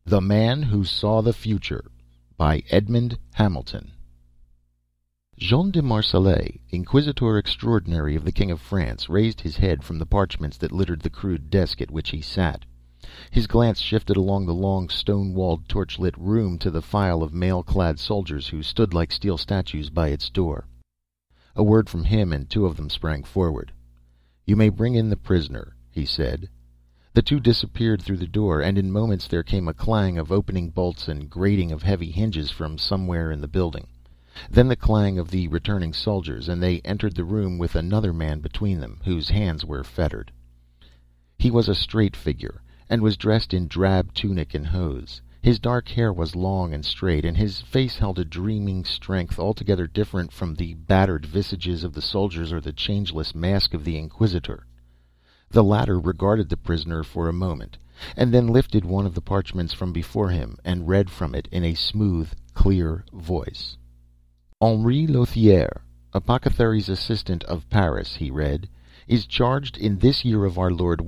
The Man Who Saw the Future by Edmond Hamilton. Jean de Marselait, Inquisitor Extraordinary of the King of France, raised his head from the parchments that littered the crude desk at which he sat. His glance shifted along the long, stone-walled, torch-lit room to the file of mail-clad soldiers who stood like steel statues by its door. A word from him and two of them sprang forward. "You may bring in the prisoner," he said. The two disappeared through the door, and in moments there came a clang of opening bolts and grating of heavy hinges from somewhere in the building. Then the clang of the returning soldiers, and they entered the room with another man between them, whose hands were fettered. He was a straight figure, and was dressed in drab tunic and hose. His dark hair was long and straight, and his face held a dreaming strength altogether different from the battered visages of the soldiers or the changeless mask of the Inquisitor. The latter regarded the prisoner for a moment, and then lifted one of the parchments from before him and read from it in a smooth, clear voice. "Henri Lothiere, apothecary's assistant of Paris," he read, "is charged in this year of our Lord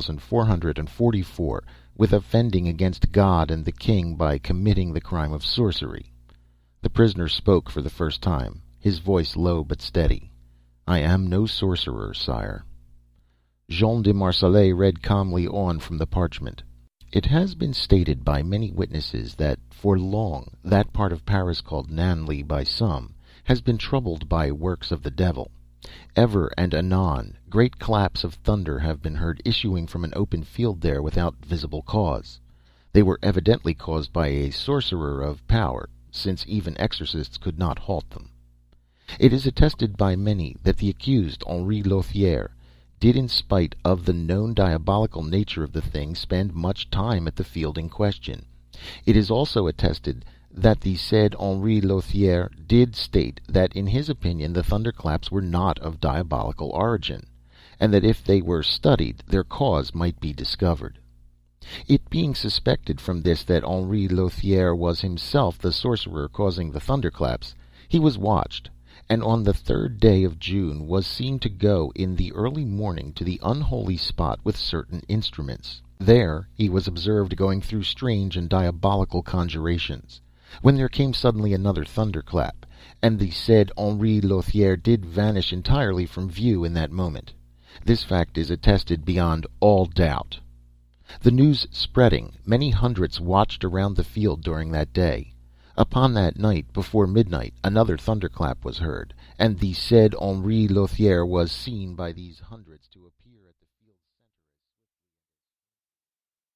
1444 with offending against God and the King by committing the crime of sorcery." The prisoner spoke for the first time, his voice low but steady. "I am no sorcerer, sire." Jean de Marselait read calmly on from the parchment. "It has been stated by many witnesses that for long that part of Paris called Nanley by some has been troubled by works of the devil. Ever and anon great claps of thunder have been heard issuing from an open field there without visible cause. They were evidently caused by a sorcerer of power, since even exorcists could not halt them. It is attested by many that the accused, Henri Lothiere, did, in spite of the known diabolical nature of the thing, spend much time at the field in question. It is also attested that the said Henri Lothiere did state that in his opinion the thunderclaps were not of diabolical origin, and that if they were studied their cause might be discovered. It being suspected from this that Henri Lothiere was himself the sorcerer causing the thunderclaps, he was watched, and on the 3rd day of June was seen to go in the early morning to the unholy spot with certain instruments. There he was observed going through strange and diabolical conjurations, when there came suddenly another thunderclap, and the said Henri Lothiere did vanish entirely from view in that moment. This fact is attested beyond all doubt. The news spreading, many hundreds watched around the field during that day. Upon that night, before midnight, another thunderclap was heard, and the said Henri Lothiere was seen by these hundreds to appear.